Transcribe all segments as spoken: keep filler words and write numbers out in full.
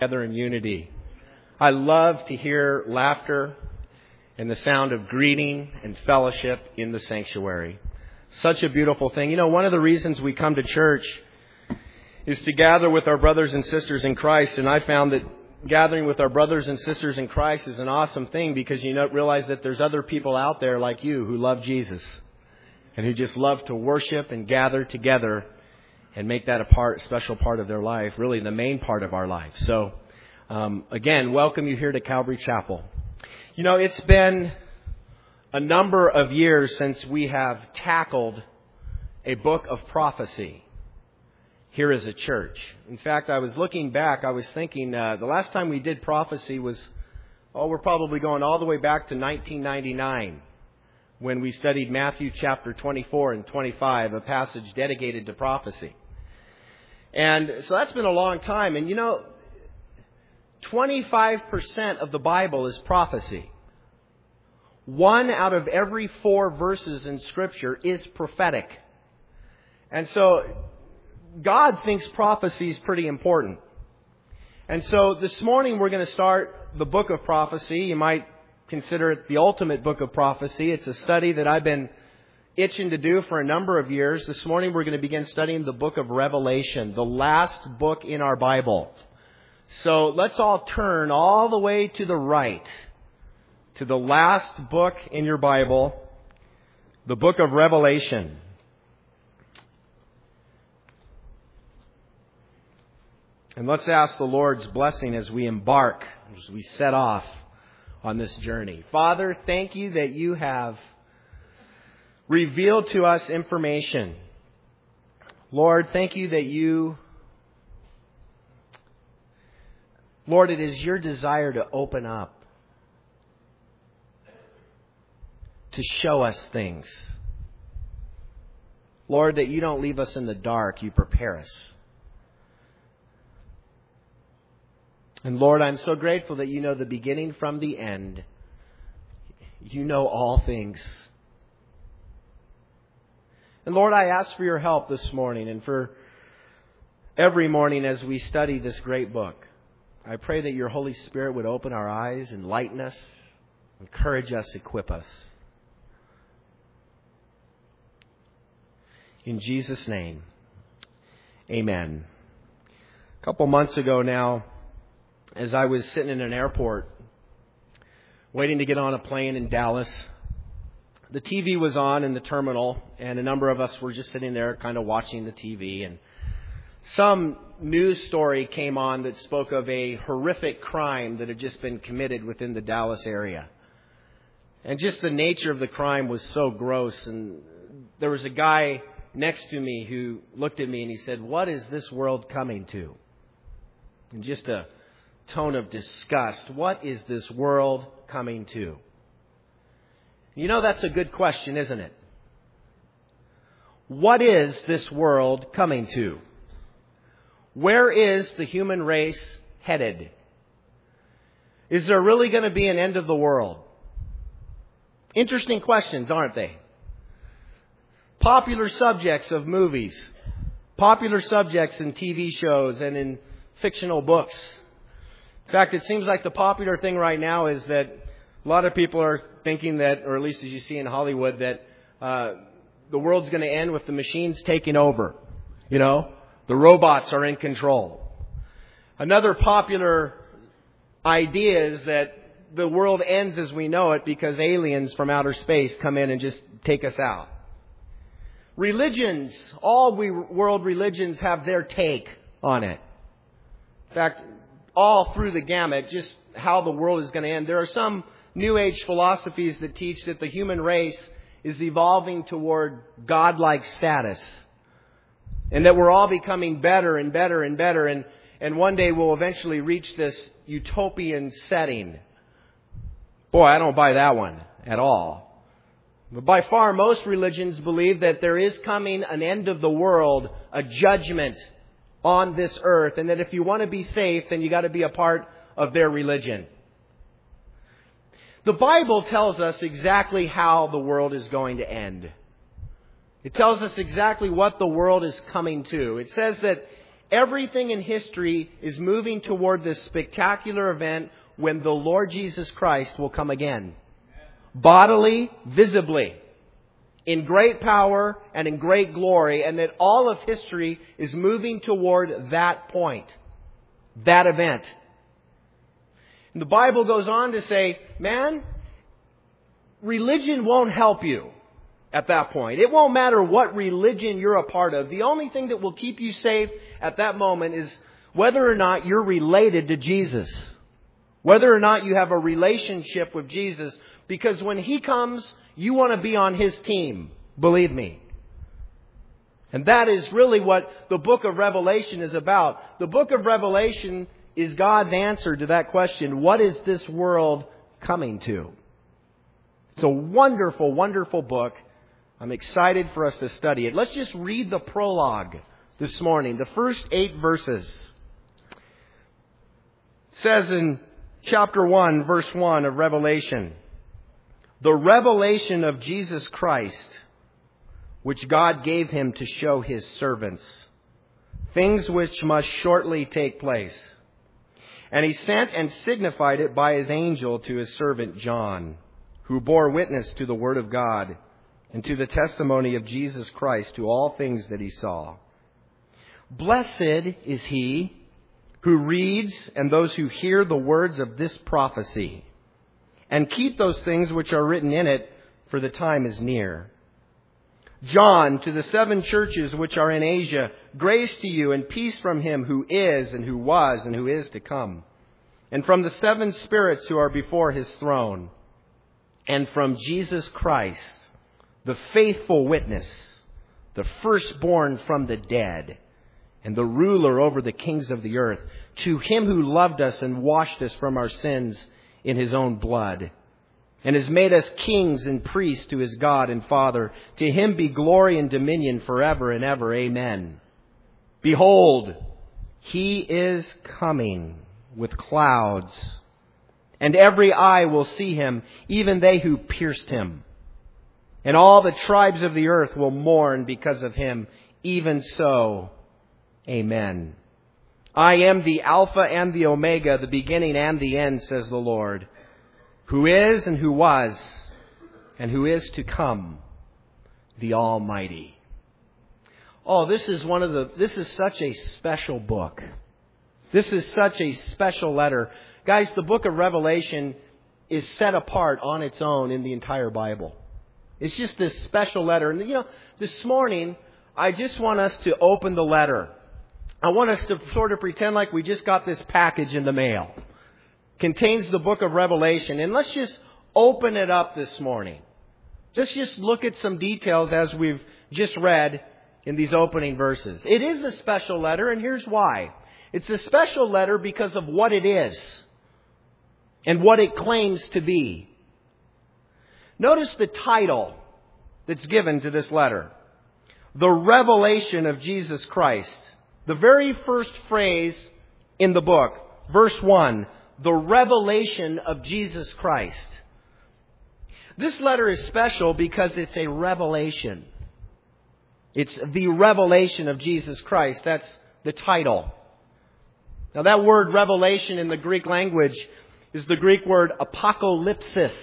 Together in unity. I love to hear laughter and the sound of greeting and fellowship in the sanctuary. Such a beautiful thing. You know, one of the reasons we come to church is to gather with our brothers and sisters in Christ. And I found that gathering with our brothers and sisters in Christ is an awesome thing because you know, realize that there's other people out there like you who love Jesus and who just love to worship and gather together and make that a part, special part of their life, really the main part of our life. So, um, again, welcome you here to Calvary Chapel. You know, it's been a number of years since we have tackled a book of prophecy here as a church. In fact, I was looking back, I was thinking uh, the last time we did prophecy was, oh, we're probably going all the way back to nineteen ninety-nine when we studied Matthew chapter twenty-four and twenty-five, a passage dedicated to prophecy. And so that's been a long time. And you know, twenty-five percent of the Bible is prophecy. One out of every four verses in Scripture is prophetic. And so God thinks prophecy is pretty important. And so this morning we're going to start the book of prophecy. You might consider it the ultimate book of prophecy. It's a study that I've been itching to do for a number of years. This morning we're going to begin studying the book of Revelation, the last book in our Bible. So let's all turn all the way to the right to the last book in your Bible, the book of Revelation. And let's ask the Lord's blessing as we embark, as we set off on this journey. Father, thank you that you have revealed to us information. Lord, thank you that you, Lord, it is your desire to open up, to show us things. Lord, that you don't leave us in the dark, you prepare us. And Lord, I'm so grateful that you know the beginning from the end. You know all things. And Lord, I ask for your help this morning and for every morning as we study this great book. I pray that your Holy Spirit would open our eyes, enlighten us, encourage us, equip us. In Jesus' name, amen. A couple months ago now, as I was sitting in an airport waiting to get on a plane in Dallas, the T V was on in the terminal, and a number of us were just sitting there kind of watching the T V. And some news story came on that spoke of a horrific crime that had just been committed within the Dallas area. And just the nature of the crime was so gross. And there was a guy next to me who looked at me and he said, "What is this world coming to?" And just a tone of disgust. What is this world coming to? You know, that's a good question, isn't it? What is this world coming to? Where is the human race headed? Is there really going to be an end of the world? Interesting questions, aren't they? Popular subjects of movies, popular subjects in T V shows and in fictional books. In fact, it seems like the popular thing right now is that a lot of people are thinking that, or at least as you see in Hollywood, that uh, the world's going to end with the machines taking over. You know, the robots are in control. Another popular idea is that the world ends as we know it because aliens from outer space come in and just take us out. Religions, all we world religions have their take on it. In fact, all through the gamut, just how the world is going to end. There are some New Age philosophies that teach that the human race is evolving toward godlike status. And that we're all becoming better and better and better. And, and one day we'll eventually reach this utopian setting. Boy, I don't buy that one at all. But by far, most religions believe that there is coming an end of the world, a judgment on this earth, and that if you want to be safe, then you got to be a part of their religion. The Bible tells us exactly how the world is going to end. It tells us exactly what the world is coming to. It says that Everything in history is moving toward this spectacular event when the Lord Jesus Christ will come again. Bodily, visibly, in great power and in great glory, and that all of history is moving toward that point, that event. And the Bible goes on to say, man, religion won't help you at that point. It won't matter what religion you're a part of. The only thing that will keep you safe at that moment is whether or not you're related to Jesus. Whether or not you have a relationship with Jesus. Because when He comes, you want to be on His team. Believe me. And that is really what the book of Revelation is about. The book of Revelation is God's answer to that question. What is this world coming to? It's a wonderful, wonderful book. I'm excited for us to study it. Let's just read the prologue this morning. The first eight verses. It says in chapter one, verse one of Revelation, the revelation of Jesus Christ, which God gave Him to show His servants, things which must shortly take place. And He sent and signified it by His angel to His servant John, who bore witness to the Word of God and to the testimony of Jesus Christ, to all things that He saw. Blessed is he who reads and those who hear the words of this prophecy, and keep those things which are written in it, for the time is near. John, to the seven churches which are in Asia, grace to you and peace from Him who is and who was and who is to come, and from the seven spirits who are before His throne, and from Jesus Christ, the faithful witness, the firstborn from the dead, and the ruler over the kings of the earth, to Him who loved us and washed us from our sins in His own blood, and has made us kings and priests to His God and Father. To Him be glory and dominion forever and ever. Amen. Behold, He is coming with clouds, and every eye will see Him, even they who pierced Him. And all the tribes of the earth will mourn because of Him. Even so, amen. I am the Alpha and the Omega, the beginning and the end, says the Lord, who is and who was and who is to come, the Almighty. Oh, this is one of the, this is such a special book. This is such a special letter. Guys, the book of Revelation is set apart on its own in the entire Bible. It's just this special letter. And, you know, this morning, I just want us to open the letter. I want us to sort of pretend like we just got this package in the mail. Contains the book of Revelation. And let's just open it up this morning. Just, just look at some details as we've just read in these opening verses. It is a special letter, and here's why. It's a special letter because of what it is and what it claims to be. Notice the title that's given to this letter. The revelation of Jesus Christ. The very first phrase in the book, verse one, the revelation of Jesus Christ. This letter is special because it's a revelation. It's the revelation of Jesus Christ. That's the title. Now that word revelation in the Greek language is the Greek word apocalypsis.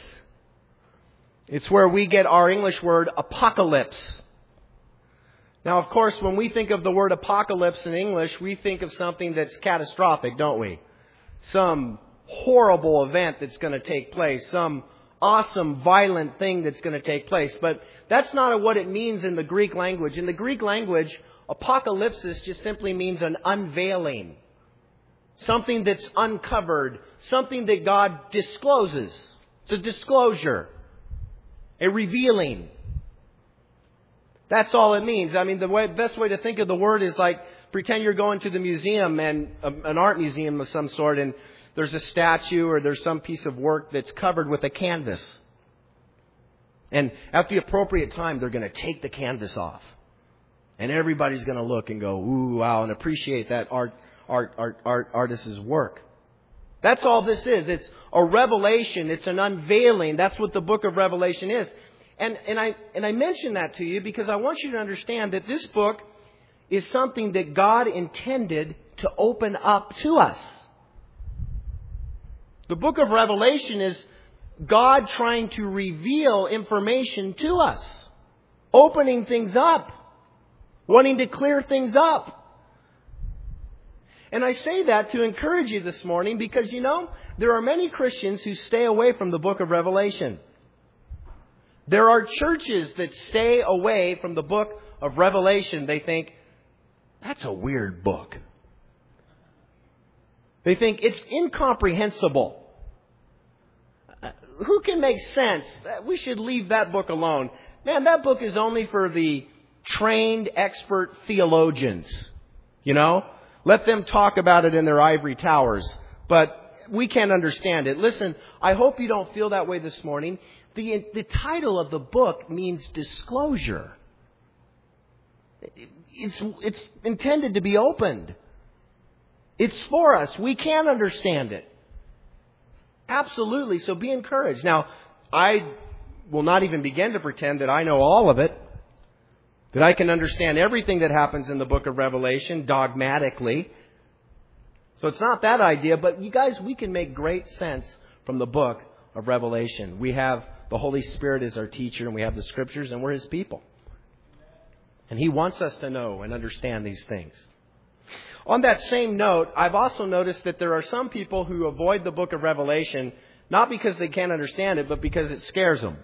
It's where we get our English word apocalypse. Now, of course, when we think of the word apocalypse in English, we think of something that's catastrophic, don't we? Some horrible event that's going to take place. Some awesome, violent thing that's going to take place. But that's not what it means in the Greek language. In the Greek language, apocalypsis just simply means an unveiling. Something that's uncovered. Something that God discloses. It's a disclosure. A revealing. That's all it means. I mean, the way, best way to think of the word is like, pretend you're going to the museum, and a, an art museum of some sort, and there's a statue or there's some piece of work that's covered with a canvas. And at the appropriate time, they're going to take the canvas off. And everybody's going to look and go, ooh, wow, and appreciate that art, art, art, art, artist's work. That's all this is. It's a revelation. It's an unveiling. That's what the book of Revelation is. And, and I, and I mention that to you because I want you to understand that this book is something that God intended to open up to us. The book of Revelation is God trying to reveal information to us, opening things up, wanting to clear things up. And I say that to encourage you this morning because, you know, there are many Christians who stay away from the book of Revelation. There are churches that stay away from the book of Revelation. They think, that's a weird book. They think it's incomprehensible. Uh, who can make sense? We should leave that book alone. Man, that book is only for the trained, expert theologians. You know? Let them talk about it in their ivory towers. But we can't understand it. Listen, I hope you don't feel that way this morning. The, the title of the book means disclosure. It's, it's intended to be opened. It's for us. We can understand it. Absolutely. So be encouraged. Now, I will not even begin to pretend that I know all of it. That I can understand everything that happens in the book of Revelation dogmatically. So it's not that idea, but you guys, we can make great sense from the book of Revelation. We have the Holy Spirit as our teacher, and we have the Scriptures, and we're His people. And He wants us to know and understand these things. On that same note, I've also noticed that there are some people who avoid the book of Revelation, not because they can't understand it, but because it scares them.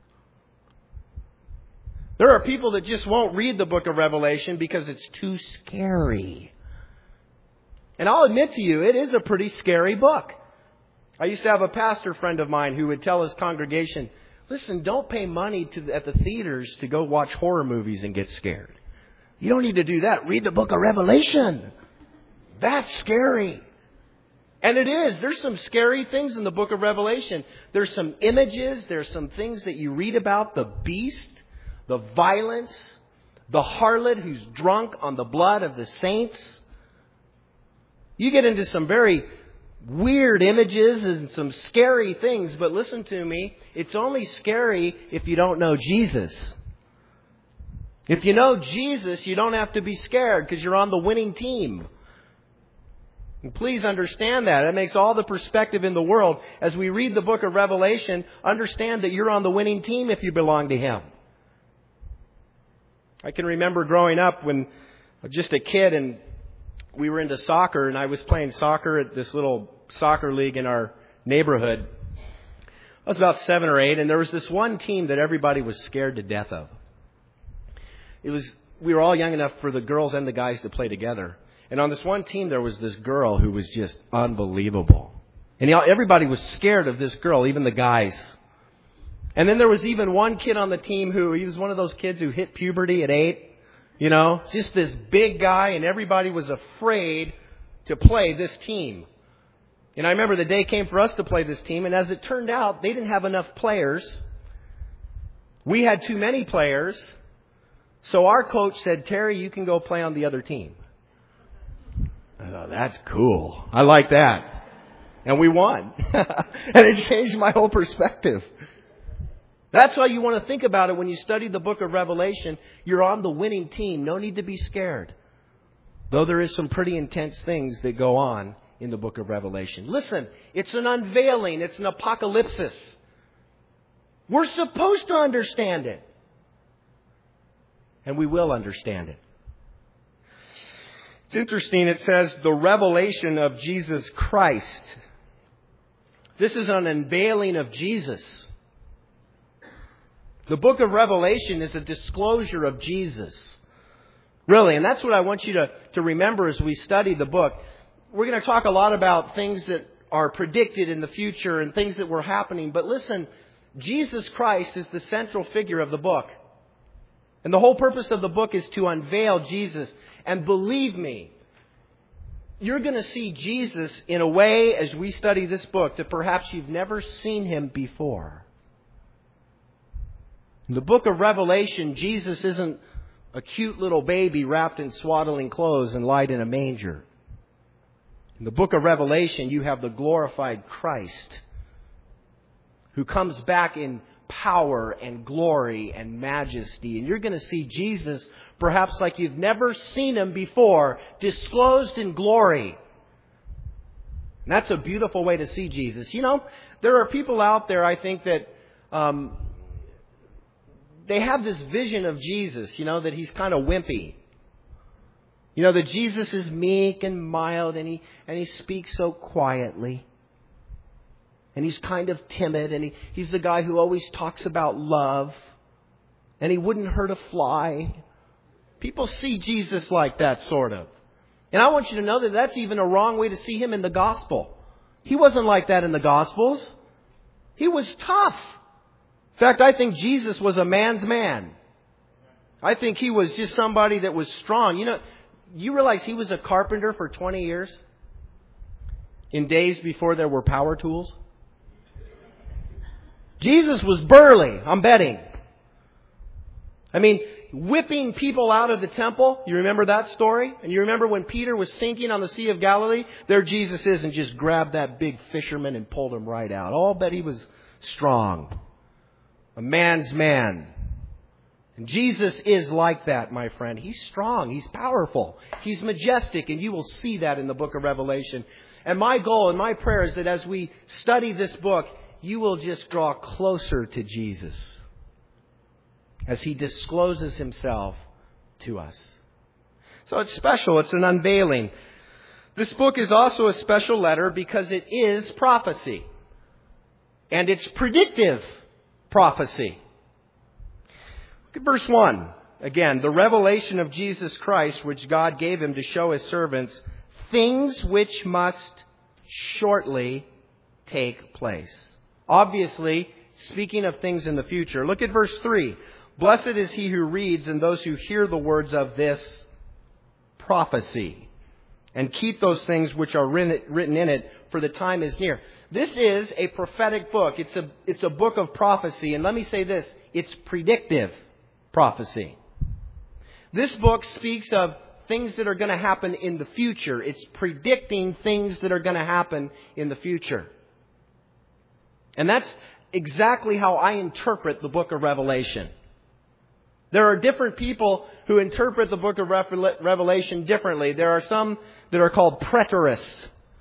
There are people that just won't read the book of Revelation because it's too scary. And I'll admit to you, it is a pretty scary book. I used to have a pastor friend of mine who would tell his congregation, listen, don't pay money to, at the theaters to go watch horror movies and get scared. You don't need to do that. Read the book of Revelation. That's scary. And it is. There's some scary things in the book of Revelation. There's some images. There's some things that you read about. The beast. The violence, the harlot who's drunk on the blood of the saints. You get into some very weird images and some scary things, but listen to me, it's only scary if you don't know Jesus. If you know Jesus, you don't have to be scared because you're on the winning team. And please understand that. It makes all the perspective in the world. As we read the book of Revelation, understand that you're on the winning team if you belong to Him. I can remember growing up when I was just a kid and we were into soccer and I was playing soccer at this little soccer league in our neighborhood. I was about seven or eight and there was this one team that everybody was scared to death of. It was, we were all young enough for the girls and the guys to play together. And on this one team there was this girl who was just unbelievable. And everybody was scared of this girl, even the guys. And then there was even one kid on the team who, he was one of those kids who hit puberty at eight. You know, just this big guy, and everybody was afraid to play this team. And I remember the day came for us to play this team, and as it turned out, they didn't have enough players. We had too many players. So our coach said, Terry, you can go play on the other team. I thought, that's cool. I like that. And we won. And it changed my whole perspective. That's why you want to think about it when you study the book of Revelation. You're on the winning team. No need to be scared. Though there is some pretty intense things that go on in the book of Revelation. Listen, it's an unveiling. It's an apocalypsis. We're supposed to understand it. And we will understand it. It's interesting. It says the revelation of Jesus Christ. This is an unveiling of Jesus. The book of Revelation is a disclosure of Jesus. Really, and that's what I want you to, to remember as we study the book. We're going to talk a lot about things that are predicted in the future and things that were happening. But listen, Jesus Christ is the central figure of the book. And the whole purpose of the book is to unveil Jesus. And believe me, you're going to see Jesus in a way as we study this book that perhaps you've never seen Him before. In the book of Revelation, Jesus isn't a cute little baby wrapped in swaddling clothes and lied in a manger. In the book of Revelation, you have the glorified Christ who comes back in power and glory and majesty. And you're going to see Jesus perhaps like you've never seen Him before, disclosed in glory. And that's a beautiful way to see Jesus. You know, there are people out there, I think, that um, they have this vision of Jesus, you know, that He's kind of wimpy. You know, that Jesus is meek and mild, and He and He speaks so quietly. And He's kind of timid, and he, He's the guy who always talks about love. And He wouldn't hurt a fly. People see Jesus like that, sort of. And I want you to know that that's even a wrong way to see Him in the gospel. He wasn't like that in the Gospels. He was tough. In fact, I think Jesus was a man's man. I think He was just somebody that was strong. You know, you realize He was a carpenter for twenty years? In days before there were power tools? Jesus was burly, I'm betting. I mean, whipping people out of the temple. You remember that story? And you remember when Peter was sinking on the Sea of Galilee? There Jesus is, and just grabbed that big fisherman and pulled him right out. Oh, I'll bet He was strong. A man's man. And Jesus is like that, my friend. He's strong. He's powerful. He's majestic. And you will see that in the book of Revelation. And my goal and my prayer is that as we study this book, you will just draw closer to Jesus as He discloses Himself to us. So it's special. It's an unveiling. This book is also a special letter because it is prophecy. And it's predictive prophecy. Look at verse one. Again, the revelation of Jesus Christ, which God gave Him to show His servants, things which must shortly take place. Obviously, speaking of things in the future. Look at verse three. Blessed is he who reads and those who hear the words of this prophecy, and keep those things which are written in it, for the time is near. This is a prophetic book. It's a, it's a book of prophecy. And let me say this, it's predictive prophecy. This book speaks of things that are going to happen in the future. It's predicting things that are going to happen in the future. And that's exactly how I interpret the book of Revelation. There are different people who interpret the book of Revelation differently. There are some that are called preterists.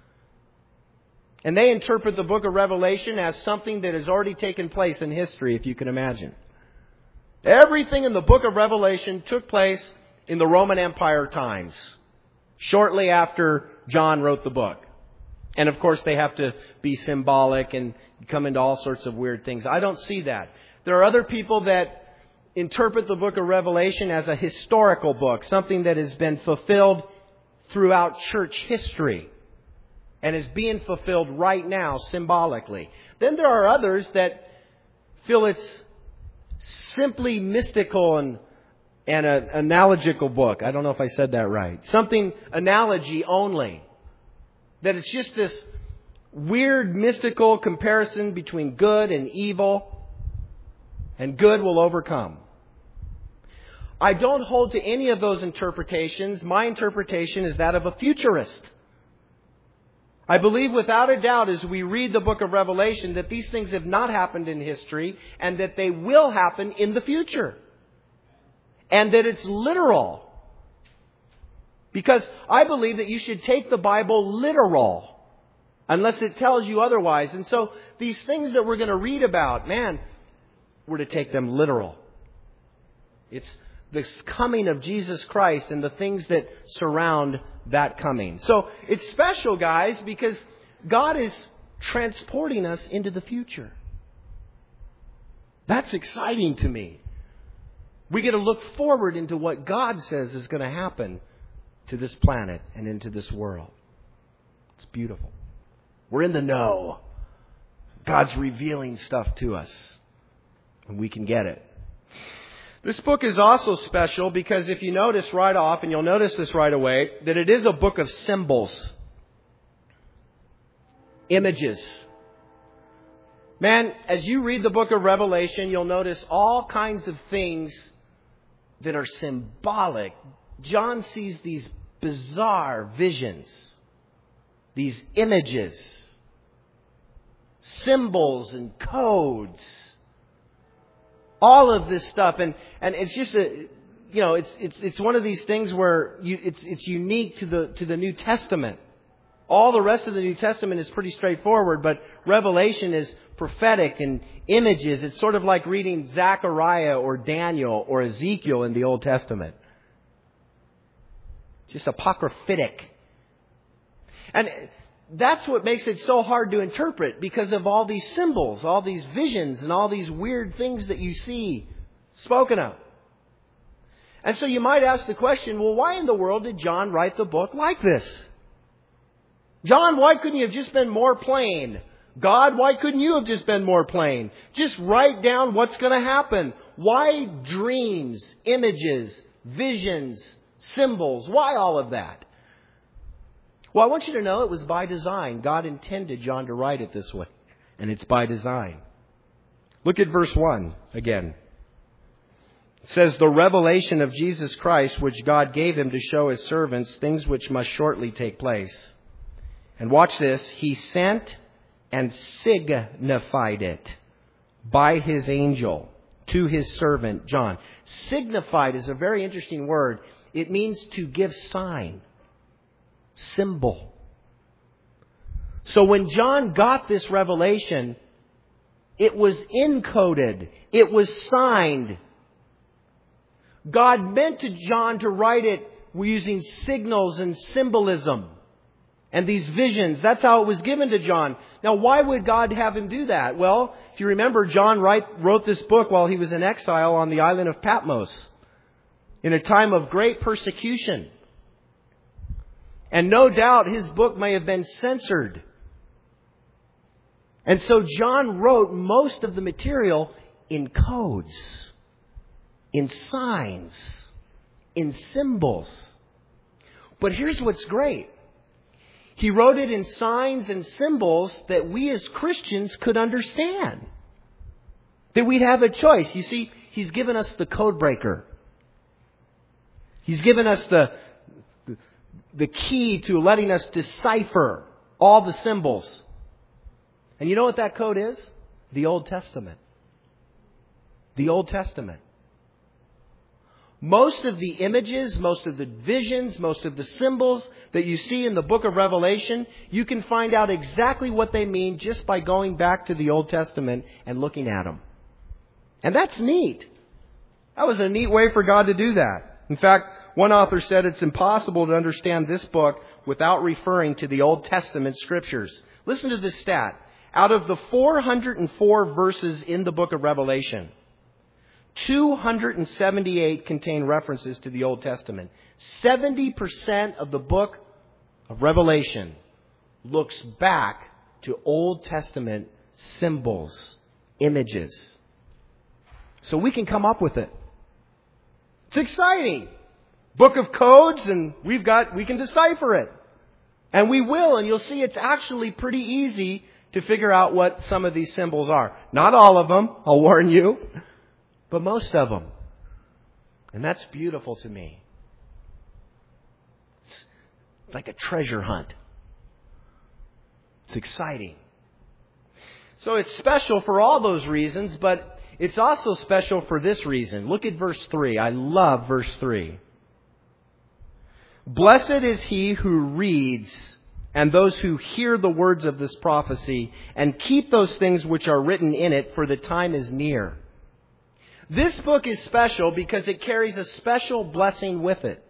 And they interpret the book of Revelation as something that has already taken place in history, if you can imagine. Everything in the book of Revelation took place in the Roman Empire times, shortly after John wrote the book. And of course, they have to be symbolic and come into all sorts of weird things. I don't see that. There are other people that interpret the book of Revelation as a historical book, something that has been fulfilled throughout church history and is being fulfilled right now symbolically. Then there are others that feel it's simply mystical and, and an analogical book. I don't know if I said that right. Something analogy only. That it's just this weird mystical comparison between good and evil, and good will overcome. I don't hold to any of those interpretations. My interpretation is that of a futurist. I believe without a doubt as we read the book of Revelation that these things have not happened in history and that they will happen in the future. And that it's literal. Because I believe that you should take the Bible literal unless it tells you otherwise. And so these things that we're going to read about, man, we're to take them literal. It's the coming of Jesus Christ and the things that surround that coming. So it's special, guys, because God is transporting us into the future. That's exciting to me. We get to look forward into what God says is going to happen to this planet and into this world. It's beautiful. We're in the know. God's revealing stuff to us, and we can get it. This book is also special because if you notice right off, and you'll notice this right away, that it is a book of symbols. Images. Man, as you read the book of Revelation, you'll notice all kinds of things that are symbolic. John sees these bizarre visions, these images, symbols and codes. All of this stuff, and, and it's just a, you know, it's it's it's one of these things where you, it's it's unique to the to the New Testament. All the rest of the New Testament is pretty straightforward, but Revelation is prophetic and images. It's sort of like reading Zechariah or Daniel or Ezekiel in the Old Testament. Just apocryphic. And that's what makes it so hard to interpret, because of all these symbols, all these visions, and all these weird things that you see spoken of. And so you might ask the question, well, why in the world did John write the book like this? John, why couldn't you have just been more plain? God, why couldn't you have just been more plain? Just write down what's going to happen. Why dreams, images, visions, symbols? Why all of that? Well, I want you to know it was by design. God intended John to write it this way. And it's by design. Look at verse one again. It says, the revelation of Jesus Christ, which God gave him to show his servants things which must shortly take place. And watch this. He sent and signified it by his angel to his servant John. Signified is a very interesting word. It means to give sign. Symbol. So when John got this revelation, it was encoded. It was signed. God meant to John to write it using signals and symbolism and these visions. That's how it was given to John. Now, why would God have him do that? Well, if you remember, John write, wrote this book while he was in exile on the island of Patmos in a time of great persecution. And no doubt his book may have been censored. And so John wrote most of the material in codes, in signs, in symbols. But here's what's great. He wrote it in signs and symbols that we as Christians could understand. That we'd have a choice. You see, he's given us the code breaker. He's given us the the key to letting us decipher all the symbols. And you know what that code is? The Old Testament. The Old Testament. Most of the images, most of the visions, most of the symbols that you see in the book of Revelation, you can find out exactly what they mean just by going back to the Old Testament and looking at them. And that's neat. That was a neat way for God to do that. In fact, one author said it's impossible to understand this book without referring to the Old Testament scriptures. Listen to this stat. Out of the four hundred four verses in the book of Revelation, two hundred seventy-eight contain references to the Old Testament. seventy percent of the book of Revelation looks back to Old Testament symbols, images. So we can come up with it. It's exciting. Book of codes, and we've got, we can decipher it. And we will, and you'll see it's actually pretty easy to figure out what some of these symbols are. Not all of them, I'll warn you, but most of them. And that's beautiful to me. It's, it's like a treasure hunt. It's exciting. So it's special for all those reasons, but it's also special for this reason. Look at verse three. I love verse three. Blessed is he who reads and those who hear the words of this prophecy and keep those things which are written in it, for the time is near. This book is special because it carries a special blessing with it.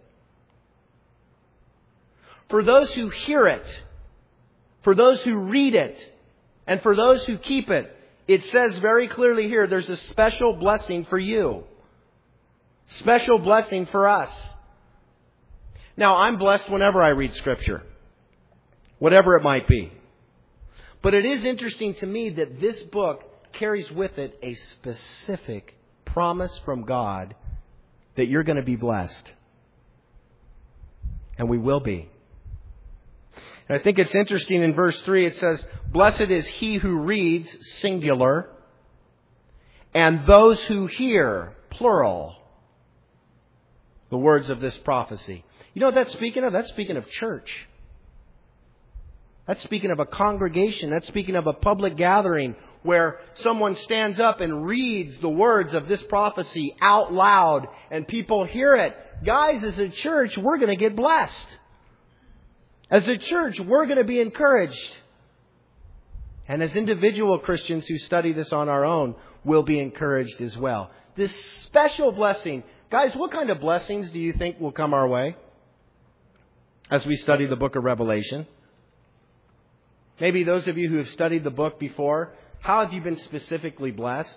For those who hear it, for those who read it, and for those who keep it, it says very clearly here, there's a special blessing for you. Special blessing for us. Now, I'm blessed whenever I read Scripture, whatever it might be. But it is interesting to me that this book carries with it a specific promise from God that you're going to be blessed. And we will be. And I think it's interesting in verse three, it says, blessed is he who reads, singular, and those who hear, plural, the words of this prophecy. You know what that's speaking of? That's speaking of church. That's speaking of a congregation. That's speaking of a public gathering where someone stands up and reads the words of this prophecy out loud and people hear it. Guys, as a church, we're going to get blessed. As a church, we're going to be encouraged. And as individual Christians who study this on our own, we'll be encouraged as well. This special blessing. Guys, what kind of blessings do you think will come our way as we study the book of Revelation? Maybe those of you who have studied the book before, how have you been specifically blessed?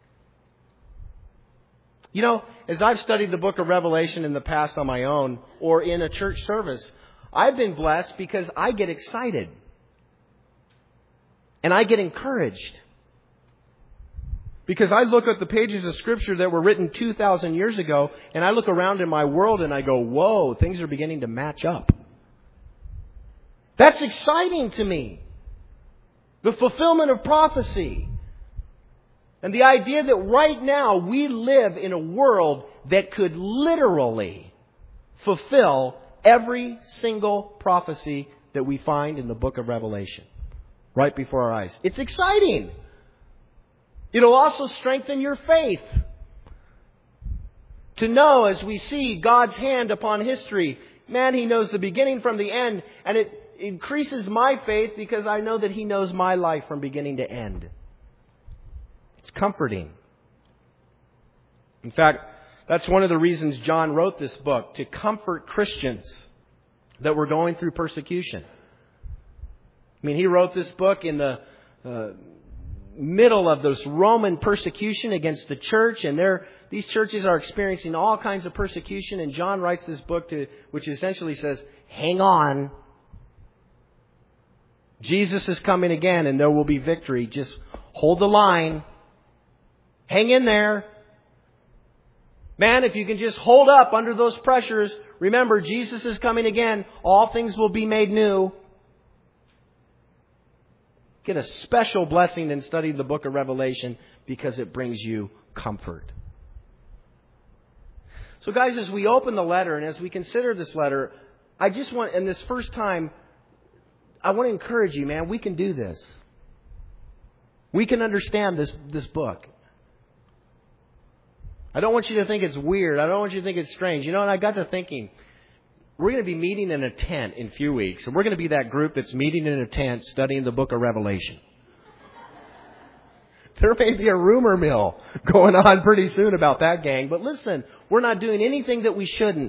You know, as I've studied the book of Revelation in the past on my own or in a church service, I've been blessed because I get excited. And I get encouraged. Because I look at the pages of Scripture that were written two thousand years ago, and I look around in my world and I go, whoa, things are beginning to match up. That's exciting to me. The fulfillment of prophecy. And the idea that right now we live in a world that could literally fulfill every single prophecy that we find in the book of Revelation. Right before our eyes. It's exciting. It'll also strengthen your faith. To know as we see God's hand upon history, man, He knows the beginning from the end. And it increases my faith because I know that He knows my life from beginning to end. It's comforting. In fact, that's one of the reasons John wrote this book, to comfort Christians that were going through persecution. I mean, he wrote this book in the uh, middle of this Roman persecution against the church, and they're, these churches are experiencing all kinds of persecution, and John writes this book to, which essentially says, hang on. Jesus is coming again, and there will be victory. Just hold the line. Hang in there. Man, if you can just hold up under those pressures, remember, Jesus is coming again. All things will be made new. Get a special blessing in studying the book of Revelation because it brings you comfort. So guys, as we open the letter and as we consider this letter, I just want, in this first time, I want to encourage you, man, we can do this. We can understand this, this book. I don't want you to think it's weird. I don't want you to think it's strange. You know, and I got to thinking, we're going to be meeting in a tent in a few weeks. And we're going to be that group that's meeting in a tent studying the book of Revelation. There may be a rumor mill going on pretty soon about that, gang. But listen, we're not doing anything that we shouldn't.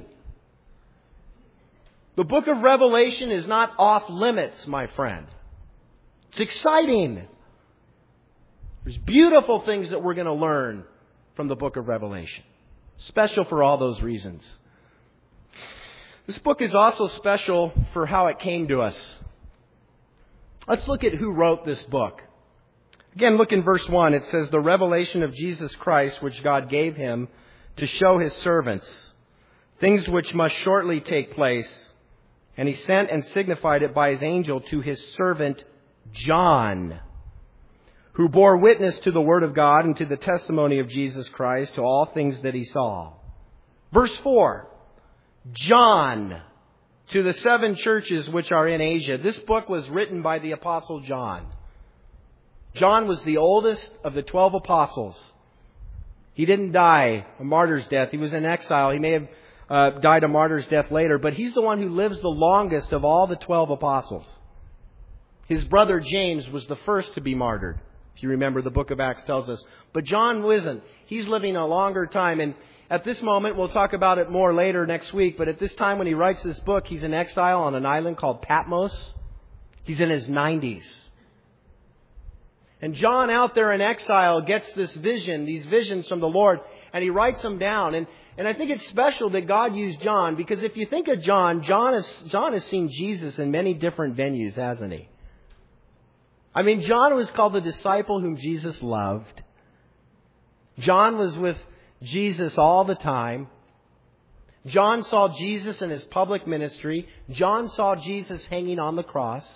The book of Revelation is not off limits, my friend. It's exciting. There's beautiful things that we're going to learn from the book of Revelation. Special for all those reasons. This book is also special for how it came to us. Let's look at who wrote this book. Again, look in verse one. It says, the revelation of Jesus Christ, which God gave Him to show His servants, things which must shortly take place. And He sent and signified it by His angel to His servant John, who bore witness to the Word of God and to the testimony of Jesus Christ, to all things that he saw. Verse four. John, to the seven churches which are in Asia. This book was written by the Apostle John. John was the oldest of the twelve apostles. He didn't die a martyr's death. He was in exile. He may have uh, died a martyr's death later, but he's the one who lives the longest of all the twelve apostles. His brother James was the first to be martyred. If you remember, the book of Acts tells us. But John wasn't. He's living a longer time. And at this moment, we'll talk about it more later next week, but at this time when he writes this book, he's in exile on an island called Patmos. He's in his nineties. And John out there in exile gets this vision, these visions from the Lord, and he writes them down. And, and I think it's special that God used John, because if you think of John, John has, John has seen Jesus in many different venues, hasn't he? I mean, John was called the disciple whom Jesus loved. John was with Jesus all the time. John saw Jesus in His public ministry. John saw Jesus hanging on the cross.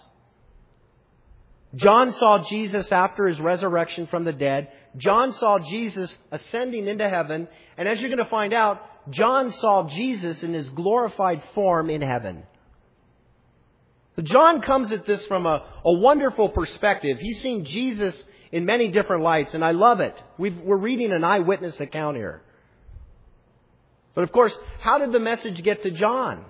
John saw Jesus after His resurrection from the dead. John saw Jesus ascending into heaven. And as you're going to find out, John saw Jesus in His glorified form in heaven. So John comes at this from a, a wonderful perspective. He's seen Jesus in many different lights, and I love it. We've, we're reading an eyewitness account here. But of course, how did the message get to John?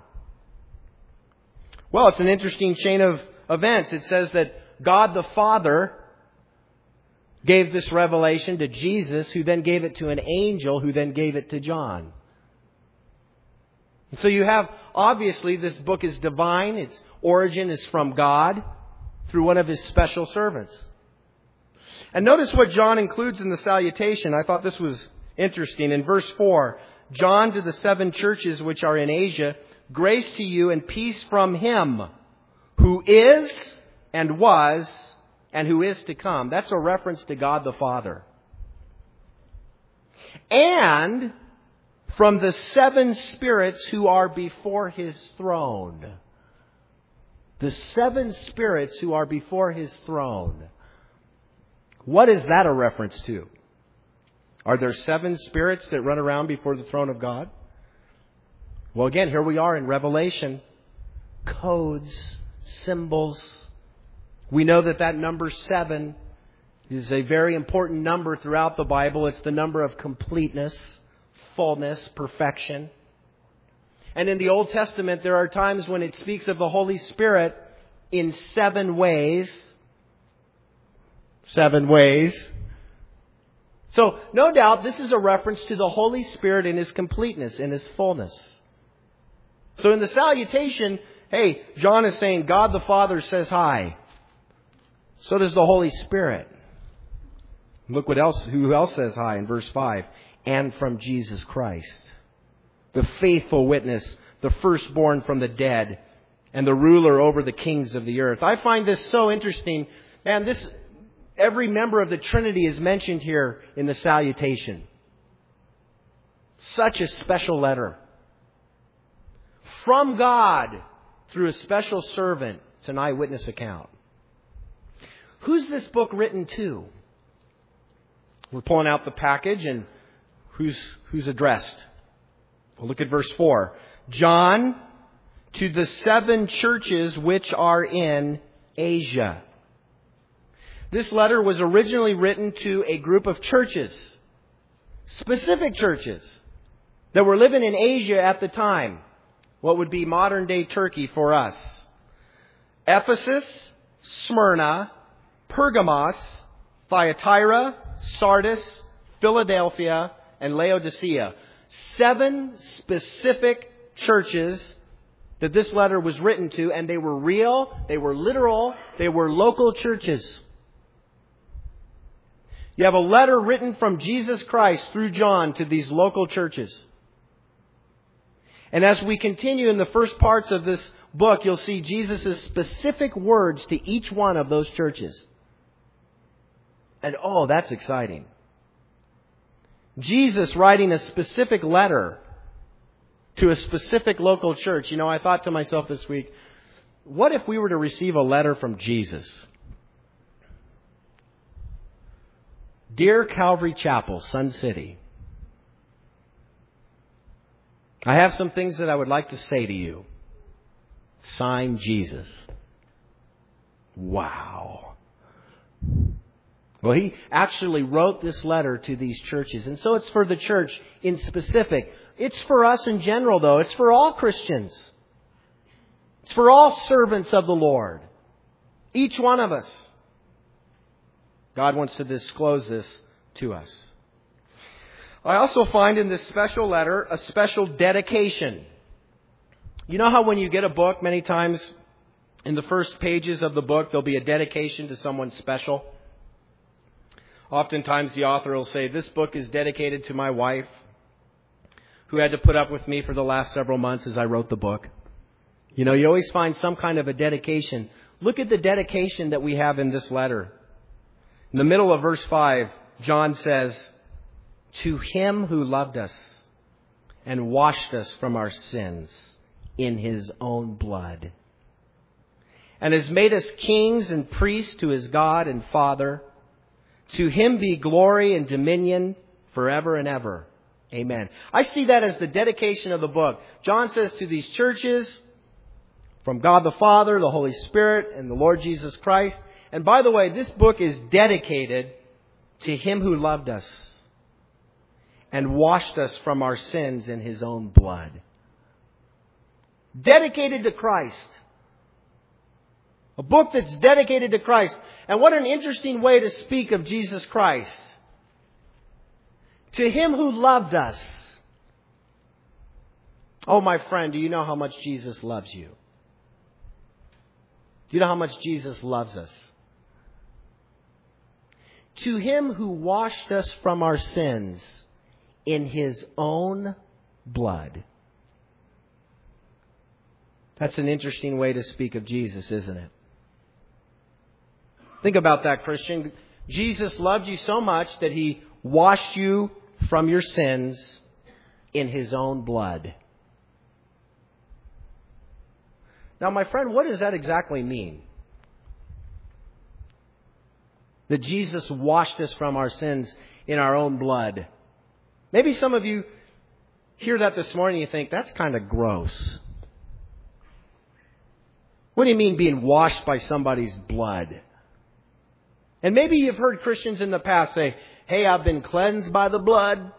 Well, it's an interesting chain of events. It says that God the Father gave this revelation to Jesus, who then gave it to an angel, who then gave it to John. And so you have, obviously, this book is divine. Its origin is from God through one of His special servants. And notice what John includes in the salutation. I thought this was interesting. In verse four, John to the seven churches which are in Asia, grace to you and peace from Him who is and was and who is to come. That's a reference to God the Father. And from the seven spirits who are before His throne. The seven spirits who are before His throne. What is that a reference to? Are there seven spirits that run around before the throne of God? Well, again, here we are in Revelation. Codes, symbols. We know that that number seven is a very important number throughout the Bible. It's the number of completeness, fullness, perfection. And in the Old Testament, there are times when it speaks of the Holy Spirit in seven ways. Seven ways. So, no doubt, this is a reference to the Holy Spirit in His completeness, in His fullness. So in the salutation, hey, John is saying God the Father says hi. So does the Holy Spirit. Look what else, who else says hi in verse five. And from Jesus Christ, the faithful witness, the firstborn from the dead, and the ruler over the kings of the earth. I find this so interesting. Man, this, every member of the Trinity is mentioned here in the salutation. Such a special letter. From God, through a special servant. It's an eyewitness account. Who's this book written to? We're pulling out the package, and who's who's addressed? Well, look at verse four. John, to the seven churches which are in Asia. This letter was originally written to a group of churches, specific churches, that were living in Asia at the time. What would be modern day Turkey for us. Ephesus, Smyrna, Pergamos, Thyatira, Sardis, Philadelphia, and Laodicea. Seven specific churches that this letter was written to, and they were real, they were literal, they were local churches. You have a letter written from Jesus Christ through John to these local churches. And as we continue in the first parts of this book, you'll see Jesus' specific words to each one of those churches. And oh, that's exciting. Jesus writing a specific letter to a specific local church. You know, I thought to myself this week, what if we were to receive a letter from Jesus? Dear Calvary Chapel, Sun City, I have some things that I would like to say to you. Sign Jesus. Wow. Well, he actually wrote this letter to these churches. And so it's for the church in specific. It's for us in general, though. It's for all Christians. It's for all servants of the Lord. Each one of us. God wants to disclose this to us. I also find in this special letter a special dedication. You know how when you get a book, many times in the first pages of the book, there'll be a dedication to someone special. Oftentimes the author will say, this book is dedicated to my wife, who had to put up with me for the last several months as I wrote the book. You know, you always find some kind of a dedication. Look at the dedication that we have in this letter. In the middle of verse five, John says, to Him who loved us and washed us from our sins in His own blood, and has made us kings and priests to His God and Father, to Him be glory and dominion forever and ever. Amen. I see that as the dedication of the book. John says to these churches, from God the Father, the Holy Spirit, and the Lord Jesus Christ, And by the way, this book is dedicated to Him who loved us and washed us from our sins in His own blood. Dedicated to Christ. A book that's dedicated to Christ. And what an interesting way to speak of Jesus Christ. To Him who loved us. Oh, my friend, do you know how much Jesus loves you? Do you know how much Jesus loves us? To Him who washed us from our sins in His own blood. That's an interesting way to speak of Jesus, isn't it? Think about that, Christian. Jesus loved you so much that He washed you from your sins in His own blood. Now, my friend, what does that exactly mean? That Jesus washed us from our sins in our own blood. Maybe some of you hear that this morning and you think, that's kind of gross. What do you mean being washed by somebody's blood? And maybe you've heard Christians in the past say, hey, I've been cleansed by the blood.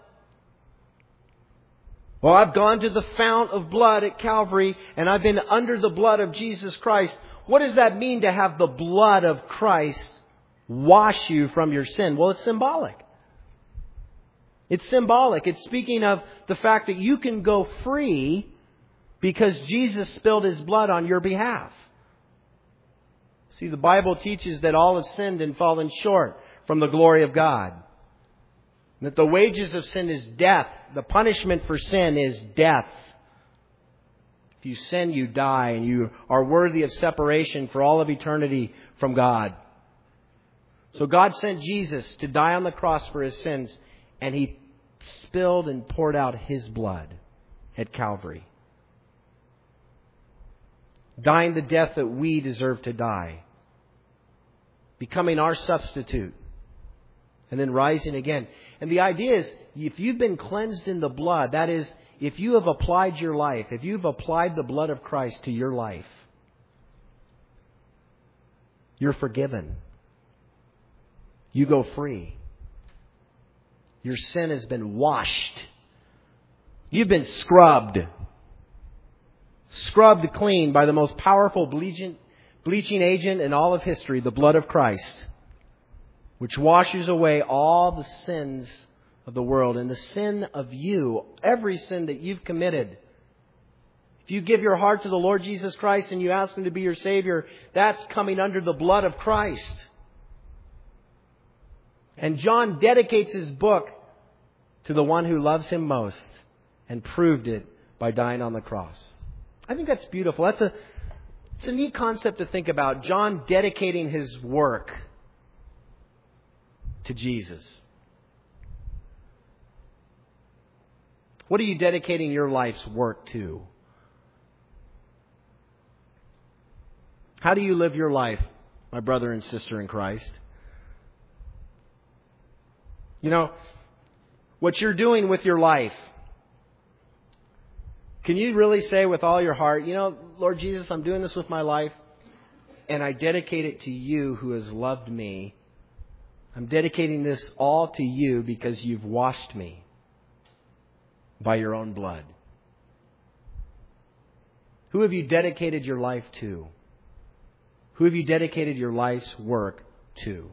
Well, I've gone to the fount of blood at Calvary and I've been under the blood of Jesus Christ. What does that mean to have the blood of Christ wash you from your sin? Well, it's symbolic. It's symbolic. It's speaking of the fact that you can go free because Jesus spilled His blood on your behalf. See, the Bible teaches that all have sinned and fallen short from the glory of God. That the wages of sin is death. The punishment for sin is death. If you sin, you die, and you are worthy of separation for all of eternity from God. So God sent Jesus to die on the cross for His sins, and He spilled and poured out His blood at Calvary. Dying the death that we deserve to die. Becoming our substitute. And then rising again. And the idea is, if you've been cleansed in the blood, that is, if you have applied your life, if you've applied the blood of Christ to your life, you're forgiven. You go free. Your sin has been washed. You've been scrubbed. Scrubbed clean by the most powerful bleaching, bleaching agent in all of history, the blood of Christ, which washes away all the sins of the world and the sin of you, every sin that you've committed. If you give your heart to the Lord Jesus Christ and you ask Him to be your Savior, that's coming under the blood of Christ. And John dedicates his book to the one who loves him most and proved it by dying on the cross. I think that's beautiful. That's a, it's a neat concept to think about. John dedicating his work to Jesus. What are you dedicating your life's work to? How do you live your life, my brother and sister in Christ? You know, what you're doing with your life, can you really say with all your heart, you know, Lord Jesus, I'm doing this with my life, and I dedicate it to You who has loved me. I'm dedicating this all to You because You've washed me by Your own blood. Who have you dedicated your life to? Who have you dedicated your life's work to?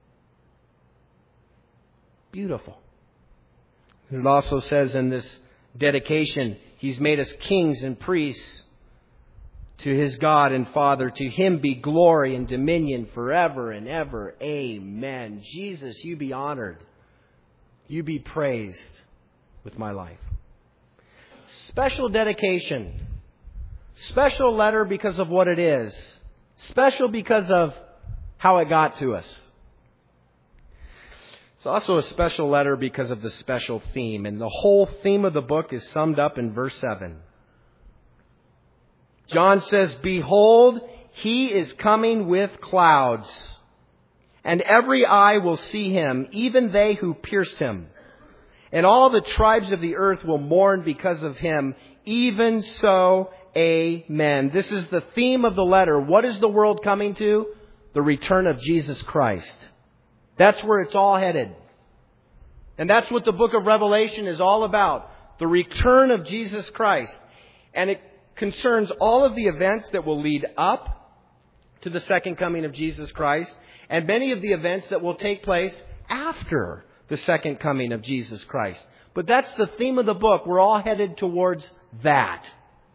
Beautiful. It also says in this dedication, He's made us kings and priests to His God and Father. To Him be glory and dominion forever and ever. Amen. Jesus, You be honored. You be praised with my life. Special dedication. Special letter because of what it is. Special because of how it got to us. It's also a special letter because of the special theme. And the whole theme of the book is summed up in verse seven. John says, Behold, He is coming with clouds, and every eye will see Him, even they who pierced Him. And all the tribes of the earth will mourn because of Him. Even so, amen. This is the theme of the letter. What is the world coming to? the return of Jesus Christ. That's where it's all headed. And that's what the book of Revelation is all about. The return of Jesus Christ. And it concerns all of the events that will lead up to the second coming of Jesus Christ. And many of the events that will take place after the second coming of Jesus Christ. But that's the theme of the book. We're all headed towards that.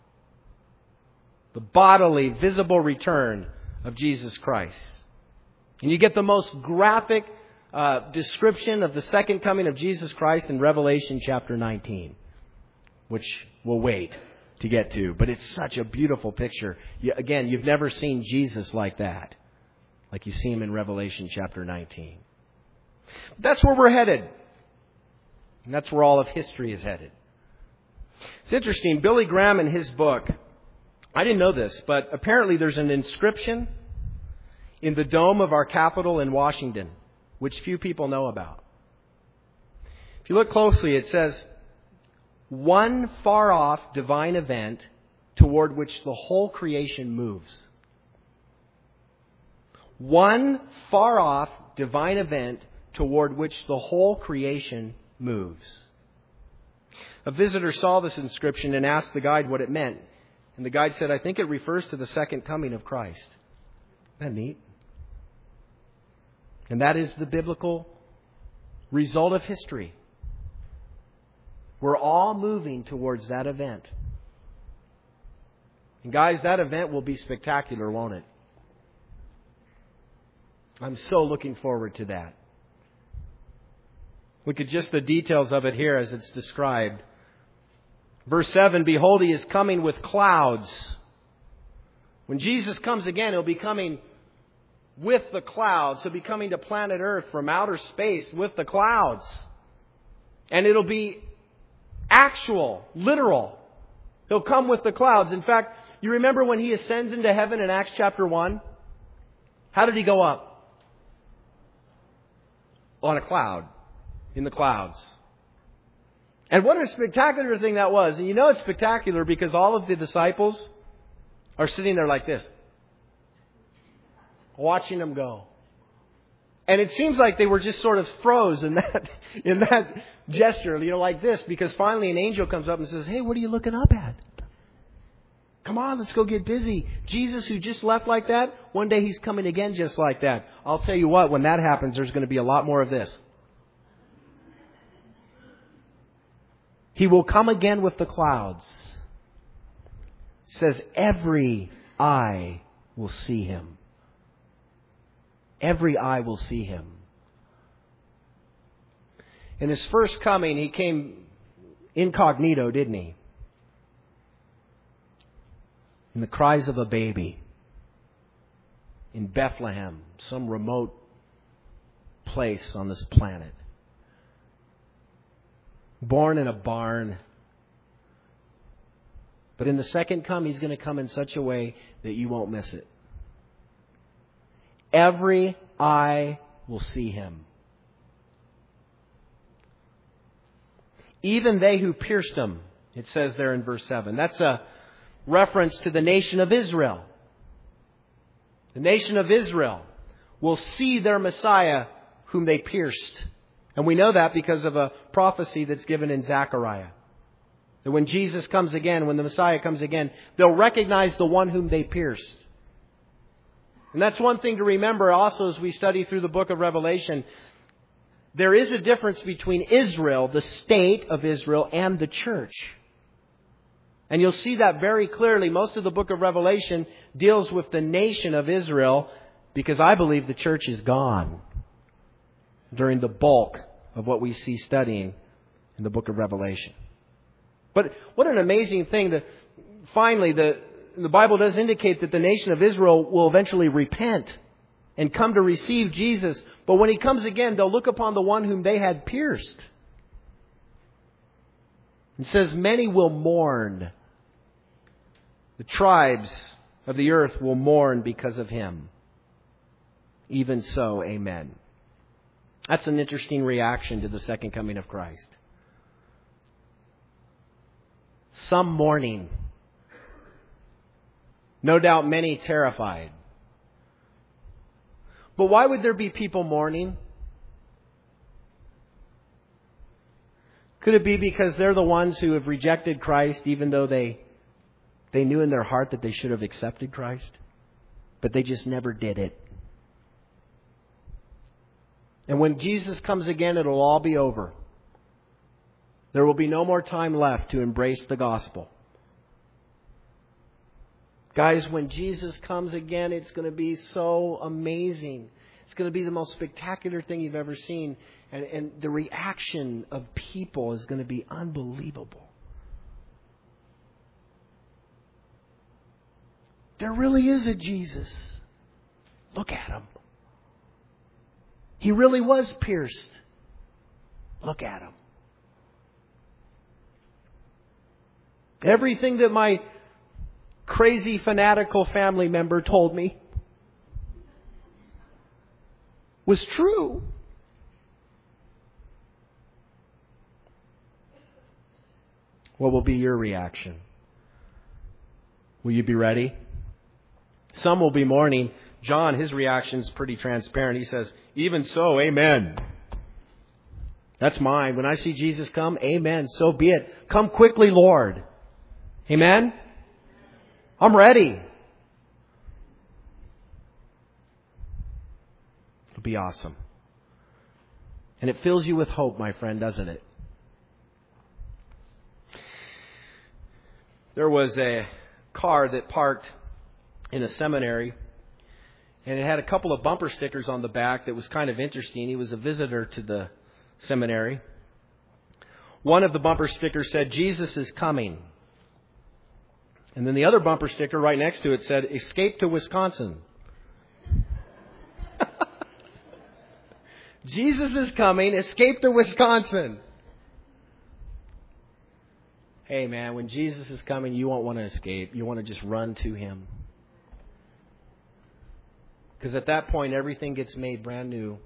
The bodily, visible return of Jesus Christ. And you get the most graphic uh, description of the second coming of Jesus Christ in Revelation chapter nineteen, which we'll wait to get to. But it's such a beautiful picture. You, again, you've never seen Jesus like that, like you see Him in Revelation chapter nineteen. That's where we're headed. And that's where all of history is headed. It's interesting, Billy Graham in his book, I didn't know this, but apparently there's an inscription in the dome of our Capitol in Washington, which few people know about. If you look closely, it says, one far-off divine event toward which the whole creation moves. One far-off divine event toward which the whole creation moves. A visitor saw this inscription and asked the guide what it meant. And the guide said, I think it refers to the second coming of Christ. Isn't that neat? And that is the biblical result of history. We're all moving towards that event. And guys, that event will be spectacular, won't it? I'm so looking forward to that. Look at just the details of it here as it's described. Verse seven, behold, He is coming with clouds. When Jesus comes again, He'll be coming with the clouds. He'll be coming to planet Earth from outer space with the clouds. And it'll be actual, literal. He'll come with the clouds. In fact, you remember when He ascends into heaven in Acts chapter one? How did He go up? On a cloud. In the clouds. And what a spectacular thing that was. And you know it's spectacular because all of the disciples are sitting there like this. Watching Him go. And it seems like they were just sort of froze in that, in that gesture, you know, like this. Because finally an angel comes up and says, hey, what are you looking up at? Come on, let's go get busy. Jesus, who just left like that, one day He's coming again just like that. I'll tell you what, when that happens, there's going to be a lot more of this. He will come again with the clouds. It says, every eye will see Him. Every eye will see Him. In His first coming, He came incognito, didn't He? In the cries of a baby. In Bethlehem, some remote place on this planet. Born in a barn. But in the second come, He's going to come in such a way that you won't miss it. Every eye will see Him. Even they who pierced Him, it says there in verse seven. That's a reference to the nation of Israel. The nation of Israel will see their Messiah whom they pierced. And we know that because of a prophecy that's given in Zechariah. That when Jesus comes again, when the Messiah comes again, they'll recognize the one whom they pierced. And that's one thing to remember also as we study through the book of Revelation. There is a difference between Israel, the state of Israel, and the church. And you'll see that very clearly. Most of the book of Revelation deals with the nation of Israel because I believe the church is gone during the bulk of what we see studying in the book of Revelation. But what an amazing thing that finally the, the Bible does indicate that the nation of Israel will eventually repent and come to receive Jesus. But when He comes again, they'll look upon the one whom they had pierced. It says, many will mourn. The tribes of the earth will mourn because of Him. Even so, amen. That's an interesting reaction to the second coming of Christ. Some mourning. No doubt many terrified. But why would there be people mourning? Could it be because they're the ones who have rejected Christ even though they they knew in their heart that they should have accepted Christ? But they just never did it. And when Jesus comes again, it'll all be over. There will be no more time left to embrace the gospel. Guys, when Jesus comes again, it's going to be so amazing. It's going to be the most spectacular thing you've ever seen. And, and the reaction of people is going to be unbelievable. There really is a Jesus. Look at him. He really was pierced. Look at him. Everything that my crazy fanatical family member told me was true. What will be your reaction? Will you be ready? Some will be mourning. John, his reaction is pretty transparent. He says, even so, amen. That's mine. When I see Jesus come, amen. So be it. Come quickly, Lord. Amen? I'm ready. It'll be awesome. And it fills you with hope, my friend, doesn't it? There was a car that parked in a seminary, and it had a couple of bumper stickers on the back that was kind of interesting. He was a visitor to the seminary. One of the bumper stickers said, Jesus is coming. And then the other bumper sticker right next to it said, escape to Wisconsin. Jesus is coming, escape to Wisconsin. Hey man, when Jesus is coming, you won't want to escape. You want to just run to Him. Because at that point, everything gets made brand new.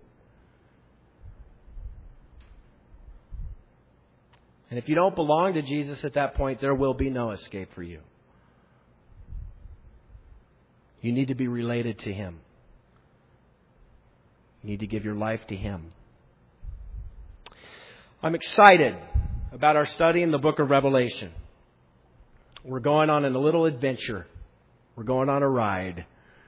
And if you don't belong to Jesus at that point, there will be no escape for you. You need to be related to Him. You need to give your life to Him. I'm excited about our study in the book of Revelation. We're going on a little adventure. We're going on a ride.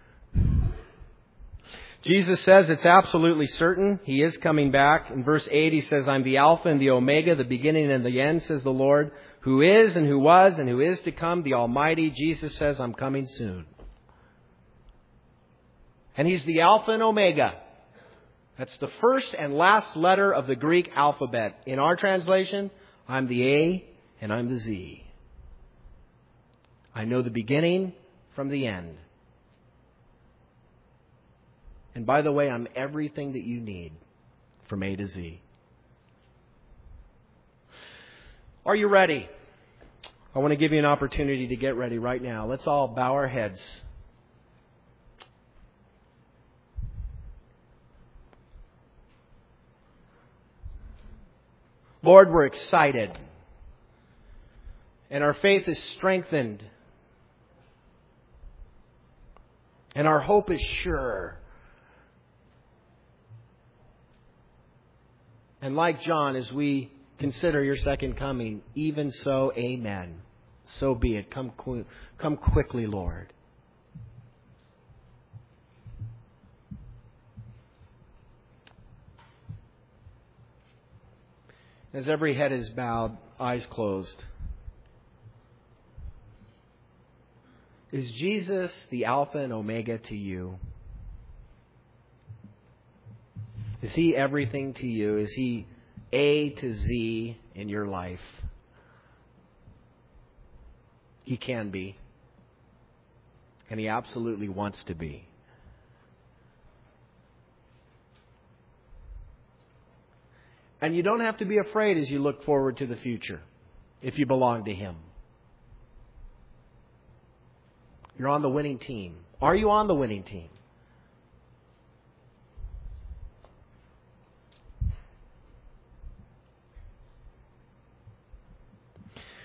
Jesus says it's absolutely certain He is coming back. In verse eight, He says, I'm the Alpha and the Omega, the beginning and the end, says the Lord, who is and who was and who is to come, the Almighty. Jesus says, I'm coming soon. And He's the Alpha and Omega. That's the first and last letter of the Greek alphabet. In our translation, I'm the A and I'm the Z. I know the beginning from the end. And by the way, I'm everything that you need from A to Z. Are you ready? I want to give you an opportunity to get ready right now. Let's all bow our heads. Lord, we're excited. And our faith is strengthened. And our hope is sure. And like John, as we consider your second coming, even so, amen. So be it. Come, come quickly, Lord. As every head is bowed, eyes closed. Is Jesus the Alpha and Omega to you? Is He everything to you? Is He A to Z in your life? He can be. And He absolutely wants to be. And you don't have to be afraid as you look forward to the future if you belong to Him. You're on the winning team. Are you on the winning team?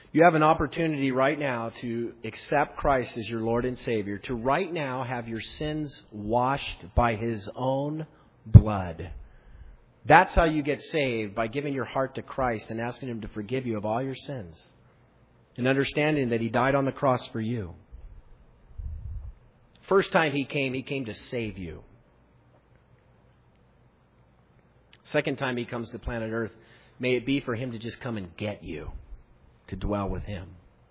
You have an opportunity right now to accept Christ as your Lord and Savior, to right now have your sins washed by His own blood. That's how you get saved, by giving your heart to Christ and asking Him to forgive you of all your sins and understanding that He died on the cross for you. First time He came, He came to save you. Second time He comes to planet Earth, may it be for Him to just come and get you, to dwell with Him.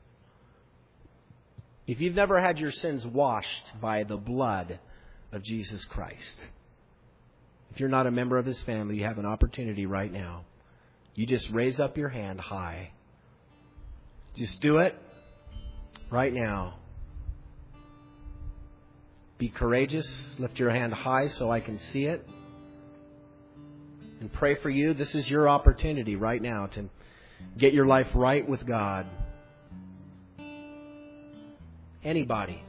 If you've never had your sins washed by the blood of Jesus Christ, if you're not a member of His family, you have an opportunity right now. You just raise up your hand high. Just do it right now. Be courageous. Lift your hand high so I can see it. And pray for you. This is your opportunity right now to get your life right with God. Anybody.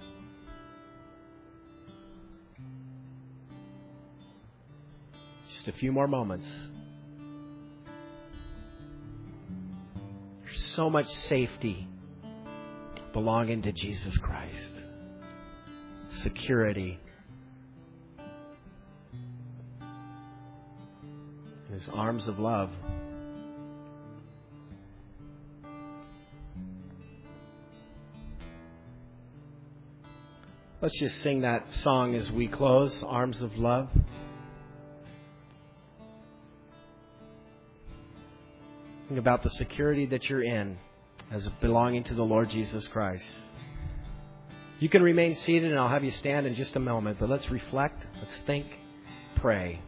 Just a few more moments. There's so much safety belonging to Jesus Christ. Security. In His arms of love. Let's just sing that song as we close, Arms of Love. Think about the security that you're in as belonging to the Lord Jesus Christ. You can remain seated and I'll have you stand in just a moment, but let's reflect, let's think, pray.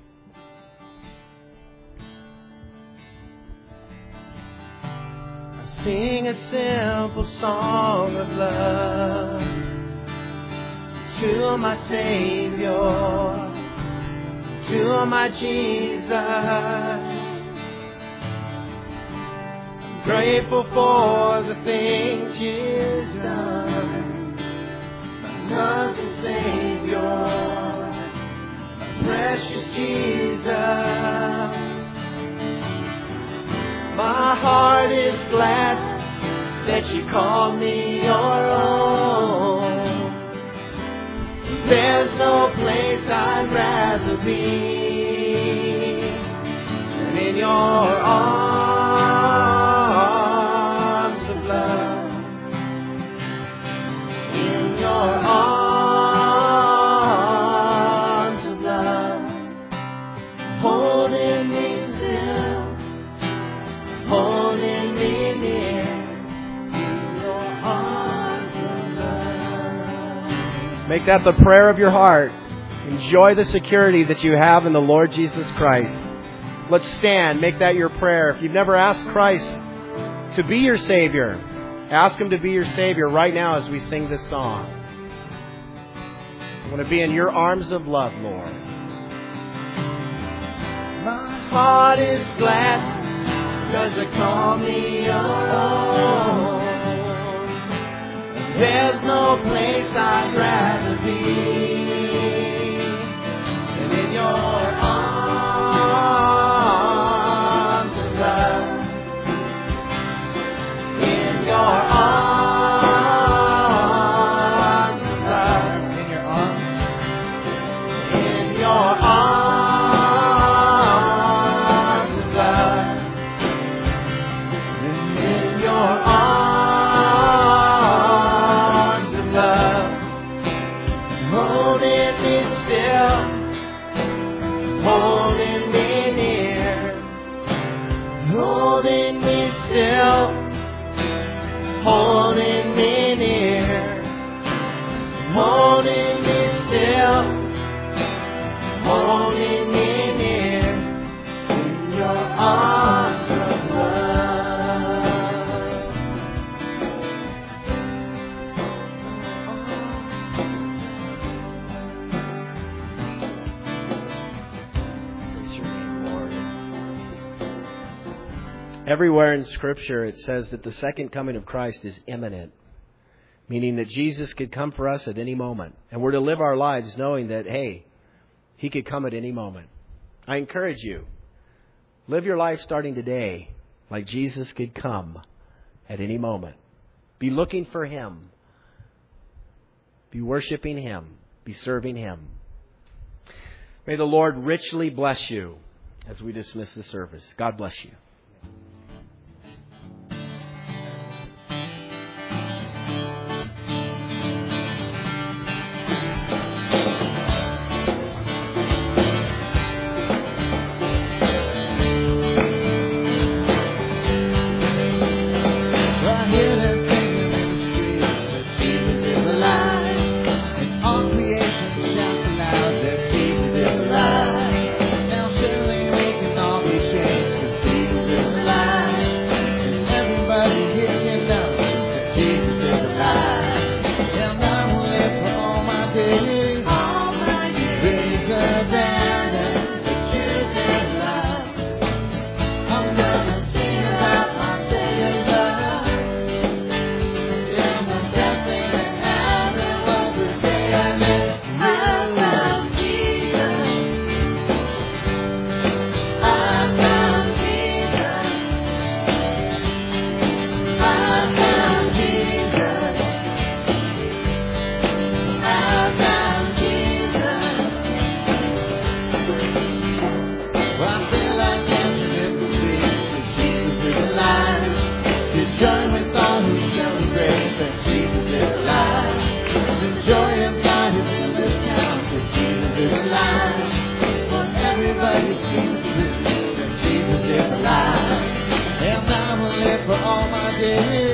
I sing a simple song of love to my Savior, to my Jesus. I'm grateful for the things You've done, my loving Savior, my precious Jesus. My heart is glad that You called me Your own. There's no place I'd rather be than in Your arms of love. In Your arms of love. Holding me still, holding me near to Your arms of love. Make that the prayer of your heart. Enjoy the security that you have in the Lord Jesus Christ. Let's stand. Make that your prayer. If you've never asked Christ to be your Savior, ask Him to be your Savior right now as we sing this song. I want to be in Your arms of love, Lord. My heart is glad because You call me Your own. There's no place I'd rather be than in Your arms of love. In Your arms of love. In Your arms. In Your arms of love. In Your arms. Holding me near, holding me still, holding me near, holding me still, holding me near in Your arms of love. Everywhere in Scripture it says that the second coming of Christ is imminent, meaning that Jesus could come for us at any moment. And we're to live our lives knowing that, hey, He could come at any moment. I encourage you, live your life starting today like Jesus could come at any moment. Be looking for Him. Be worshiping Him. Be serving Him. May the Lord richly bless you as we dismiss the service. God bless you. Jesus is alive, and I will live for all my days.